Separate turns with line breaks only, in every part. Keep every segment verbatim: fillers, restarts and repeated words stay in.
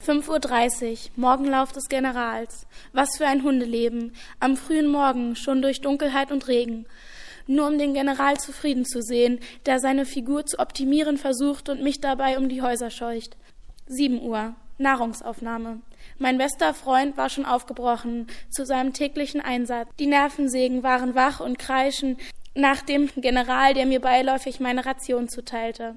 fünf Uhr dreißig, Morgenlauf des Generals. Was für ein Hundeleben. Am frühen Morgen, schon durch Dunkelheit und Regen. Nur um den General zufrieden zu sehen, der seine Figur zu optimieren versucht und mich dabei um die Häuser scheucht. sieben Uhr, Nahrungsaufnahme. Mein bester Freund war schon aufgebrochen zu seinem täglichen Einsatz. Die Nervensägen waren wach und kreischen nach dem General, der mir beiläufig meine Ration zuteilte.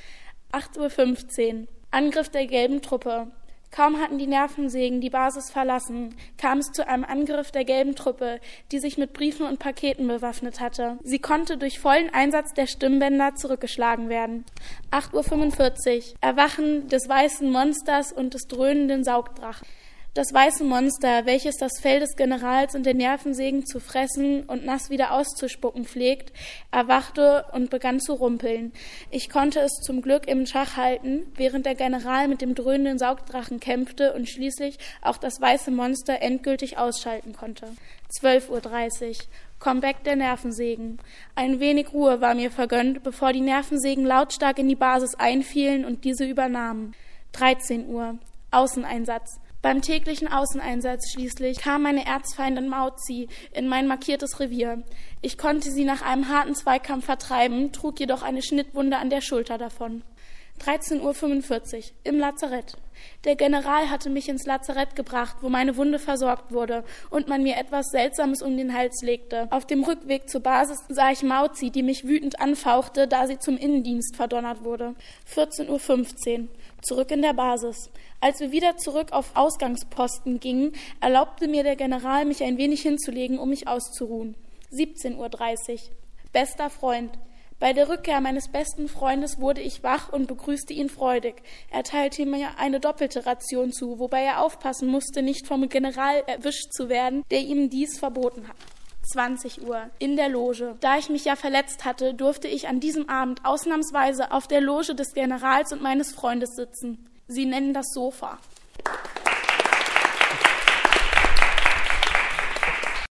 acht Uhr fünfzehn, Angriff der gelben Truppe. Kaum hatten die Nervensägen die Basis verlassen, kam es zu einem Angriff der gelben Truppe, die sich mit Briefen und Paketen bewaffnet hatte. Sie konnte durch vollen Einsatz der Stimmbänder zurückgeschlagen werden. acht Uhr fünfundvierzig, Erwachen des weißen Monsters und des dröhnenden Saugdrachen. Das weiße Monster, welches das Fell des Generals und der Nervensägen zu fressen und nass wieder auszuspucken pflegt, erwachte und begann zu rumpeln. Ich konnte es zum Glück im Schach halten, während der General mit dem dröhnenden Saugdrachen kämpfte und schließlich auch das weiße Monster endgültig ausschalten konnte. zwölf Uhr dreißig, Comeback der Nervensägen. Ein wenig Ruhe war mir vergönnt, bevor die Nervensägen lautstark in die Basis einfielen und diese übernahmen. dreizehn Uhr, Außeneinsatz. Beim täglichen Außeneinsatz schließlich kam meine Erzfeindin Mauzi in mein markiertes Revier. Ich konnte sie nach einem harten Zweikampf vertreiben, trug jedoch eine Schnittwunde an der Schulter davon. dreizehn Uhr fünfundvierzig, im Lazarett. Der General hatte mich ins Lazarett gebracht, wo meine Wunde versorgt wurde und man mir etwas Seltsames um den Hals legte. Auf dem Rückweg zur Basis sah ich Mauzi, die mich wütend anfauchte, da sie zum Innendienst verdonnert wurde. vierzehn Uhr fünfzehn, zurück in der Basis. Als wir wieder zurück auf Ausgangsposten gingen, erlaubte mir der General, mich ein wenig hinzulegen, um mich auszuruhen. siebzehn Uhr dreißig, bester Freund. Bei der Rückkehr meines besten Freundes wurde ich wach und begrüßte ihn freudig. Er teilte mir eine doppelte Ration zu, wobei er aufpassen musste, nicht vom General erwischt zu werden, der ihm dies verboten hat. zwanzig Uhr, in der Loge. Da ich mich ja verletzt hatte, durfte ich an diesem Abend ausnahmsweise auf der Loge des Generals und meines Freundes sitzen. Sie nennen das Sofa.